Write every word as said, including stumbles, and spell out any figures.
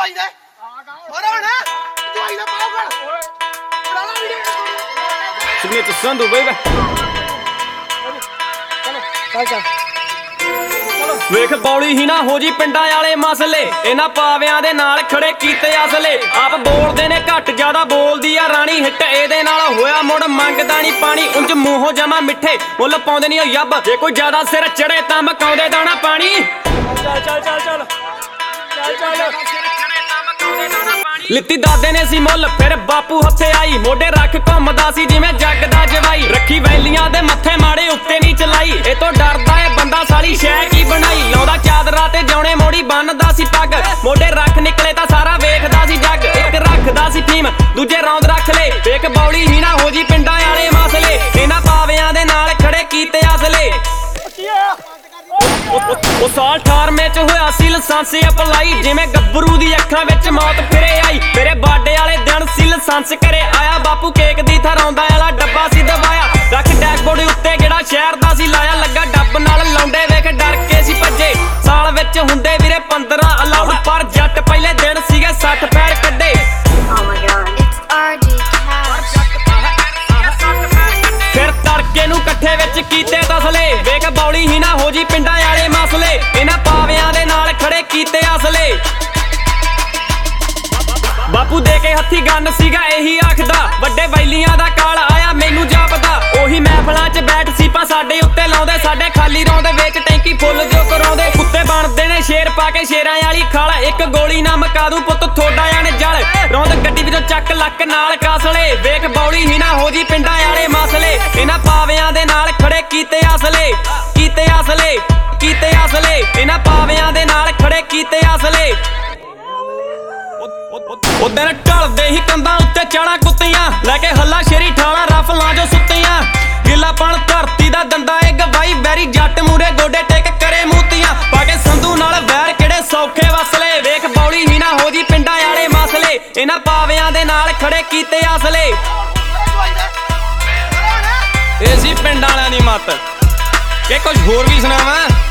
ਦਵਾਈ ਦੇ ਮਾਰੋ ਹੁਣ ਦਵਾਈ ਦਾ ਪਾਓ ਕਰ ਬਣਾ ਲਾ ਵੀਡੀਓ ਸੁਨੀਤ ਸੰਧੂ ਬਈ ਚਲੋ ਚੱਲ ਚੱਲ ਵੇਖ ਬੌਲੀ ਹੀ ਨਾ ਹੋ ਜੀ ਪਿੰਡਾਂ ਵਾਲੇ ਮਸਲੇ ਇਹਨਾਂ ਪਾਵਿਆਂ ਦੇ ਨਾਲ ਖੜੇ ਕੀਤੇ ਅਸਲੇ ਆਪ ਬੋਲਦੇ ਨੇ ਘੱਟ ਜ਼ਿਆਦਾ ਬੋਲਦੀ ਆ ਰਾਣੀ ਹਿੱਟ ਇਹਦੇ ਨਾਲ ਹੋਇਆ ਮੁੜ ਮੰਗਦਾ ਨਹੀਂ ਪਾਣੀ ਉਂਝ ਮੂੰਹੋਂ ਜਮਾ ਮਿੱਠੇ ਮੁੱਲ ਪਾਉਂਦੇ ਨਹੀਂ ਯੱਬ ਜੇ ਕੋਈ ਜ਼ਿਆਦਾ ਸਿਰ ਚੜੇ ਤਾਂ ਮਕਾਉਂਦੇ ਦਾਣਾ ਪਾਣੀ ਚੱਲ ਚੱਲ ਚੱਲ ਚੱਲ ਚੱਲ ਚੱਲ ਲਿੱਤੀ ਦਾਦੇ ਨੇ ਸੀ ਮੁੱਲ ਫਿਰ ਬਾਪੂ ਹੱਥੇ ਆਈ ਮੋਢੇ ਰੱਖ ਘੁੰਮਦਾ ਸੀ ਜਿਵੇਂ ਜੱਗ ਦਾ ਜਵਾਈ ਰੱਖੀ ਵੈਲੀਆਂ ਦੇ ਮੱਥੇ ਮਾੜੇ ਉੱਤੇ ਨਹੀਂ ਚਲਾਈ ਇਹ ਤੋਂ ਡਰਦਾ ਏ ਬੰਦਾ ਸਾਲੀ ਸ਼ੈ ਕੀ ਬਣਾਈ ਲਾਉਂਦਾ ਚਾਦਰਾ ਤੇ ਜਾਉਣੇ ਮੋੜੀ ਬੰਨਦਾ ਸੀ ਪੱਗ ਮੋਢੇ ਰੱਖ ਨਿਕਲੇ ਤਾਂ ਸਾਰਾ ਵੇਖਦਾ ਸੀ ਜੱਗ ਇੱਕ ਰੱਖਦਾ ਸੀ ਫੀਮ ਦੂਜੇ ਰੌਂਦ ਰੱਖ ਲੇ ਵੇਖ ਬੌਲੀ ਹੀ ਨਾ ਹੋ ਜੀ ਪਿੰਡਾਂ ਵਾਲੇ ਮਸਲੇ ਇਹਨਾਂ ਪਾਵਿਆਂ ਦੇ ਨਾਲ ਖੜੇ ਕੀਤੇ ਅਸਲੇ ਉਹ ਸਾਲ ਅਠਾਰਵੇਂ ਚ ਹੋਇਆ ਸੀ ਲਾਇਸੈਂਸ ਅਪਲਾਈ ਜਿਵੇਂ ਗੱਭਰੂ ਦੀ ਅੱਖਾਂ ਵਿੱਚ ਮੌਤ ਫਿਰੇ ਆਈ ਮੇਰੇ ਬਾਡੇ ਵਾਲੇ ਦਿਨ ਸੀ ਲਾਇਸੈਂਸ ਘਰੇ ਆਇਆ ਬਾਪੂ ਕੇਕ ਦੀ ਥਰਾਉਂਦਾ ਵਾਲਾ ਡੱਬਾ ਸੀ ਦਬਾਇਆ ਰੱਖ ਡੈਸ਼ਬੋਰਡ ਉੱਤੇ ਜਿਹੜਾ ਸ਼ਹਿਰ ਦਾ ਸੀ ਲਾਇਆ ਲੱਗਾ ਡੱਬ ਨਾਲ ਲੌਂਡੇ ਵੇਖ ਡਰ ਕੇ ਸੀ ਭੱਜੇ ਸਾਲ ਵਿੱਚ ਹੁੰਦੇ ਵੀਰੇ ਪੰਦਰਾਂ ਅਲਾਉਡ ਪਰ ਜੱਟ ਪਹਿਲੇ ਦਿਨ ਸੀਗੇ ਸੱਠ ਪੈਰ ਕੱਢੇ ਫਿਰ ਤੜਕੇ ਨੂੰ ਇਕੱਠੇ ਵਿੱਚ ਕੀਤੇ ਤਸਲੇ ਵੇਖ ਬੌਲੀ ਹੀ ਨਾ ਹੋ ਜੀ ਪਿੰਡਾਂ ਵਾਲੇ ਮਸਲੇ ਇਹਨਾਂ ਪਾਵਿਆਂ ਦੇ ਨਾਲ ਖੜੇ ਕੀਤੇ ਅਸਲੇ ਬਾਪੂ ਦੇ ਕੇ ਹੱਥੀ ਗੰਨ ਸੀਗਾ ਇਹੀ ਆਖਦਾ ਵੱਡੇ ਵੈਲੀਆਂ ਦਾ ਕਾਲ ਆਇਆ ਮੈਨੂੰ ਜਾਪਦਾ ਉਹੀ ਮਹਿਫਲਾਂ 'ਚ ਬੈਠ ਸੀਪਾਂ ਸਾਡੇ ਉੱਤੇ ਲਾਉਂਦੇ ਸਾਡੇ ਖਾਲੀ ਰੌਂਦੇ ਵਿੱਚ ਟੈਂਕੀ ਫੁੱਲ ਜੋ ਕਰਾਉਂਦੇ ਕੁੱਤੇ ਬਣਦੇ ਨੇ ਸ਼ੇਰ ਪਾ ਕੇ ਸ਼ੇਰਾਂ ਵਾਲੀ ਖਾਲ ਇੱਕ ਗੋਲੀ ਨਾ ਮਕਾ ਦੂ ਪੁੱਤ ਥੋੜਾ ਜਾਣ ਜਲ ਰੌਂਦ ਗੱਡੀ ਵਿੱਚੋਂ ਚੱਕ ਲੱਕ ਨਾਲ ਕਾਸਲੇ ਵੇਖ ਬੌਲੀ ਹੀ ਨਾ ਹੋ ਜੀ ਪਿੰਡਾਂ ਵਾਲੇ ਮਸਲੇ ਇਹਨਾਂ ਪਾਵਿਆਂ ਦੇ ਨਾਲ ਖੜੇ ਕੀਤੇ ਅਸਲੇ ਕੀਤੇ ਅਸਲੇ ਕੀਤੇ ਅਸਲੇ ਇਹਨਾਂ ਪਾਵਿਆਂ ਦੇ ਨਾਲ ਖੜੇ ਕੀਤੇ ਅਸਲੇ ਉਹ ਦਿਨ ਢਲਦੇ ਹੀ ਕੰਧਾਂ ਉੱਤੇ ਚਾਣਾ ਕੁੱਤੀਆਂ ਲੈ ਕੇ ਹੱਲਾ ਸ਼ੇਰੀ ਠਾਲਾ ਰਫਲਾਂ ਜੋ ਸੁੱਤੀਆਂ ਗਿੱਲਾਪਣ ਧਰਤੀ ਦਾ ਦੰਦਾ ਏ ਗਵਾਈ ਵੈਰੀ ਜੱਟ ਮੂਰੇ ਗੋਡੇ ਟੇਕ ਕਰੇ ਮੂਤੀਆਂ ਪਾ ਕੇ ਸੰਧੂ ਨਾਲ ਵੈਰ ਕਿਹੜੇ ਸੌਖੇ ਵਸਲੇ ਵੇਖ ਬੌਲੀ ਹੀ ਨਾ ਹੋ ਜੀ ਪਿੰਡਾਂ ਵਾਲੇ ਮਸਲੇ ਇਹਨਾਂ ਪਾਵਿਆਂ ਦੇ ਨਾਲ ਖੜੇ ਕੀਤੇ ਅਸਲੇ ਇਹ ਸੀ ਪਿੰਡਾਂ ਵਾਲਿਆਂ ਦੀ ਮੱਤ ਕਿ ਕੁਝ ਹੋਰ ਵੀ ਸੁਣਾਵਾਂ।